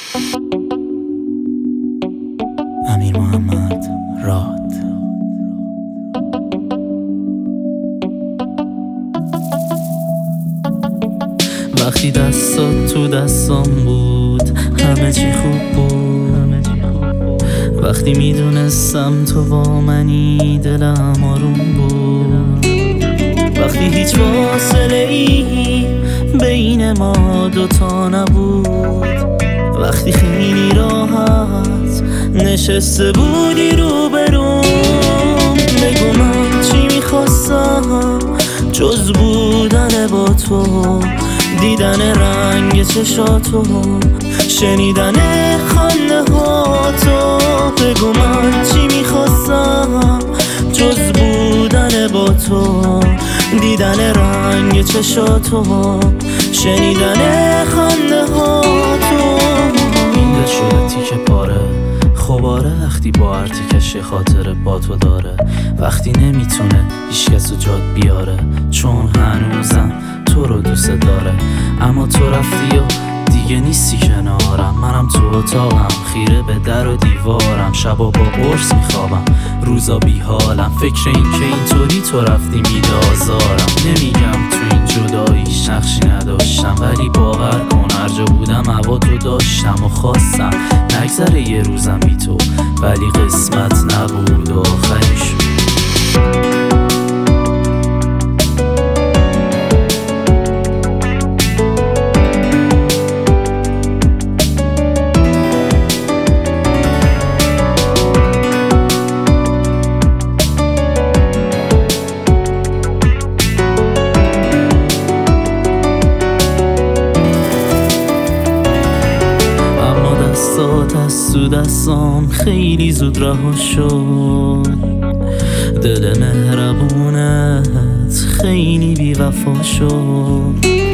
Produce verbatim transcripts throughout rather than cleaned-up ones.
امیر محمد راد. وقتی دستات تو دستام بود همه چی خوب بود، وقتی میدونستم تو با منی دلم آروم بود، وقتی هیچ فاصله ای بین ما دوتا نبود، وقتی خیلی راحت نشسته بودی رو بروم. بگو من چی میخواستم جز بودن با تو، دیدن رنگ چشاتو، شنیدن خنده هاتو. بگو من چی میخواستم جز بودن با تو، دیدن رنگ چشاتو، شنیدن خنده هاتو. این دل شده تیکه پاره خوباره وقتی با ارتکش خاطر با تو داره، وقتی نمیتونه هیچکس رو جات بیاره، چون هنوزم تو رو دوست داره. اما تو رفتی و دیگه نیستی کنارم، منم تو اتاقم خیره به در و دیوارم، شبا با قرص میخوابم روزا بیحالم، فکر این که اینطوری تو رفتی میدازارم. نمیگم تو این جداییش نقشی نداشتم، ولی باور کن هر جا بودم هوا تو داشتم و خواستم نگذره یه روزم بی تو، ولی قسمت نبود و آخرش. دست تو دستام خیلی زود رها شد، دل مهربونت خیلی بی وفا شد،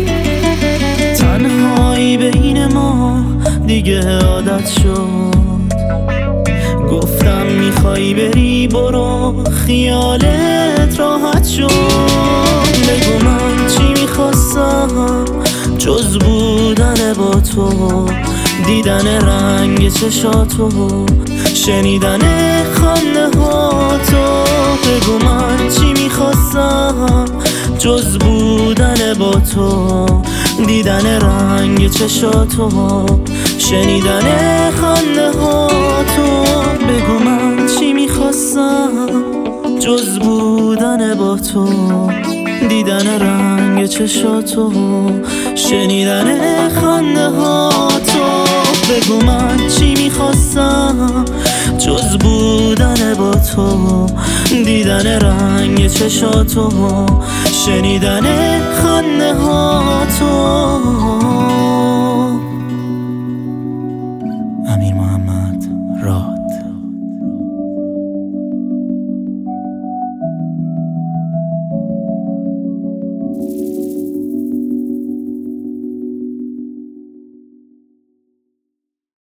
تنهایی بین ما دیگه عادت شد. گفتم میخوای بری برو خیالت راحت شد. بگو من چی میخواستم جز بودن با تو، دیدن رنگ چشاتو، شنیدن خنده هاتو. بگو من چی میخواستم جز بودن با تو، دیدن رنگ چشاتو، شنیدن خنده هاتو. بگو من چی میخواستم جز بودن با تو، دیدن رنگ چشاتو، شنیدن خنده هاتو. بگو من چی میخواستم جز بودن با تو، دیدن رنگ چشاتو، شنیدن خنده هاتو.